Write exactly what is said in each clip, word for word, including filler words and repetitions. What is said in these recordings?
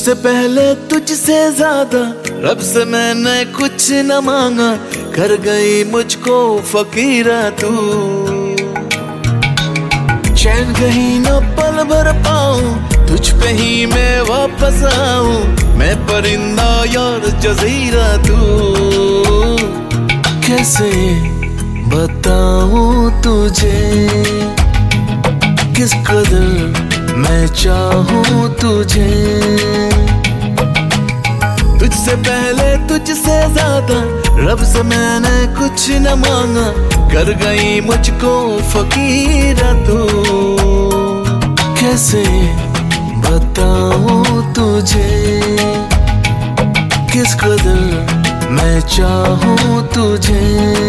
तुझसे पहले तुझसे ज्यादा रब से मैंने कुछ न मांगा, कर गई मुझको फकीरा तू। चैन कहीं न पल भर पाऊं, तुझ पे ही मैं वापस आऊं, मैं परिंदा यार जजीरा तू। कैसे बताऊं तुझे किस कदर मैं चाहूं तुझे। तुझसे पहले तुझसे ज्यादा रब से मैंने कुछ न मांगा, कर गई मुझको फकीरा तू। कैसे बताऊं तुझे किस कदर मैं चाहूं तुझे।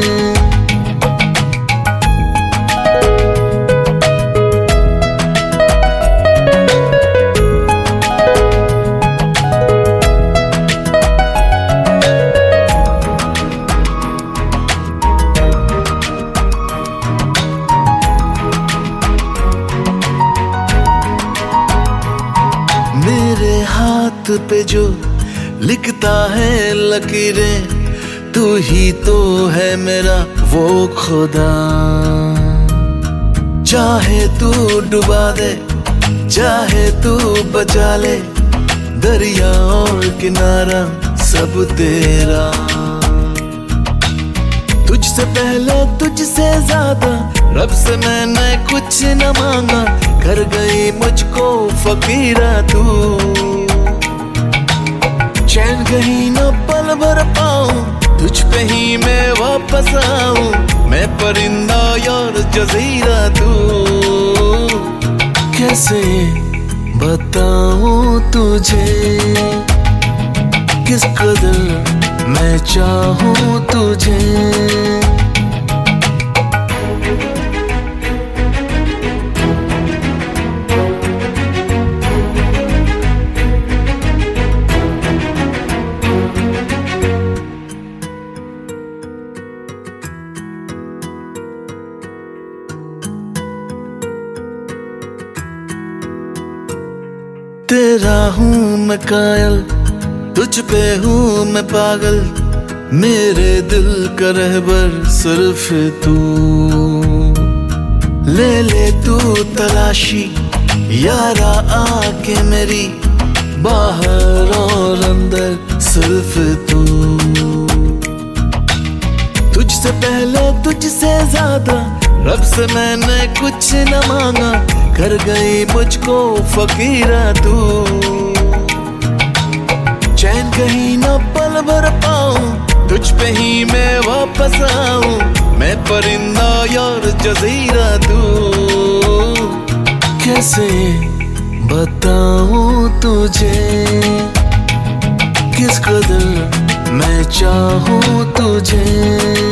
मेरे हाथ पे जो लिखता है लकीरें, तू ही तो है मेरा वो खुदा। चाहे तू डुबा दे, चाहे तू बचा ले, दरिया और किनारा सब तेरा। तुझसे पहले तुझसे ज्यादा रब से मैंने कुछ न मांगा, कर गई मुझको फकीरा तू। चैन कहीं न पल भर पाऊं, तुझ पे ही मैं वापस आऊं, मैं परिंदा यार जजीरा तू। कैसे बताऊं तुझे किस कदर मैं चाहूं तुझे। तेरा हूँ मैं कायल, तुझ पे हूँ मैं पागल, मेरे दिल का रहबर सिर्फ तू। ले ले तू तलाशी यारा आके मेरी, बाहर और अंदर सिर्फ तू। तुझसे पहले तुझसे ज्यादा रब से मैंने कुछ न मांगा, कर गई मुझको फकीरा तू। चैन कहीं न पल भर पाऊं, तुझ पे ही मैं वापस आऊं, मैं परिंदा यार जजीरा तू। कैसे बताऊं तुझे किस कदर मैं चाहूं तुझे।